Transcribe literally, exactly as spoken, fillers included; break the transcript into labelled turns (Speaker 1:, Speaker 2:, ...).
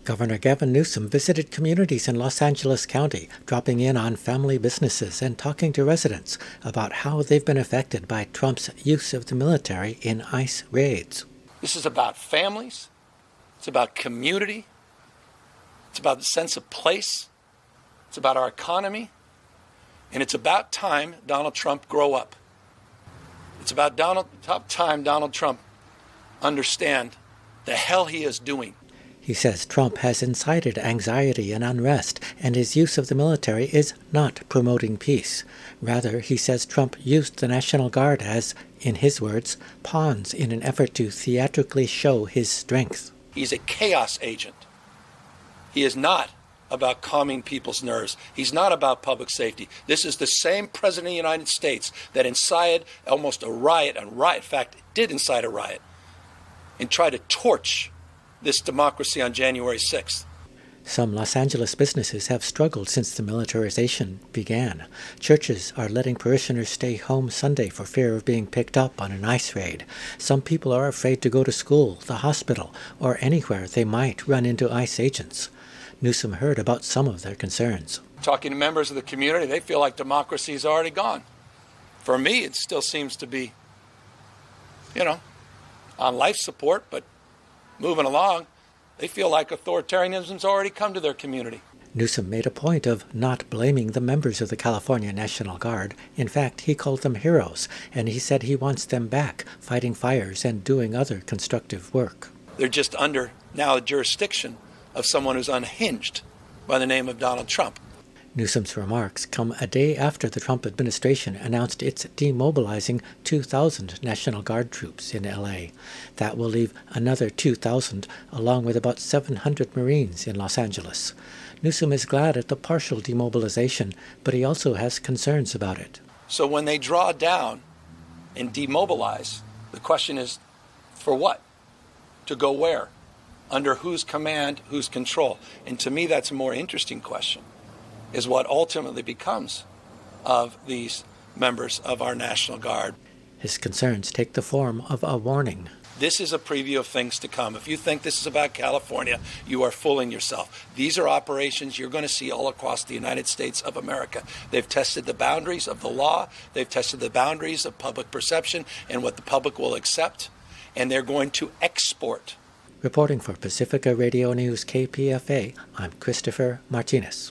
Speaker 1: Governor Gavin Newsom visited communities in Los Angeles County, dropping in on family businesses and talking to residents about how they've been affected by Trump's use of the military in ICE raids.
Speaker 2: This is about families. It's about community. It's about the sense of place. It's about our economy. And it's about time Donald Trump grow up. It's about Donald, time Donald Trump understand the hell he is doing.
Speaker 1: He says Trump has incited anxiety and unrest, and his use of the military is not promoting peace. Rather, he says Trump used the National Guard as, in his words, pawns in an effort to theatrically show his strength.
Speaker 2: He's a chaos agent. He is not about calming people's nerves. He's not about public safety. This is the same president of the United States that incited almost a riot, a riot, in fact, did incite a riot, and tried to torch this democracy on January sixth.
Speaker 1: Some Los Angeles businesses have struggled since the militarization began. Churches are letting parishioners stay home Sunday for fear of being picked up on an ICE raid. Some people are afraid to go to school, the hospital, or anywhere they might run into ICE agents. Newsom heard about some of their concerns.
Speaker 2: Talking to members of the community, they feel like democracy is already gone. For me, it still seems to be, you know, on life support, but moving along. They feel like authoritarianism's already come to their community.
Speaker 1: Newsom made a point of not blaming the members of the California National Guard. In fact, he called them heroes, and he said he wants them back, fighting fires and doing other constructive work.
Speaker 2: They're just under now the jurisdiction of someone who's unhinged by the name of Donald Trump.
Speaker 1: Newsom's remarks come a day after the Trump administration announced it's demobilizing two thousand National Guard troops in L A. That will leave another two thousand, along with about seven hundred Marines in Los Angeles. Newsom is glad at the partial demobilization, but he also has concerns about it.
Speaker 2: So when they draw down and demobilize, the question is, for what? To go where? Under whose command, whose control? And to me, that's a more interesting question, is what ultimately becomes of these members of our National Guard.
Speaker 1: His concerns take the form of a warning.
Speaker 2: This is a preview of things to come. If you think this is about California, you are fooling yourself. These are operations you're going to see all across the United States of America. They've tested the boundaries of the law. They've tested the boundaries of public perception and what the public will accept. And they're going to export.
Speaker 1: Reporting for Pacifica Radio News K P F A, I'm Christopher Martinez.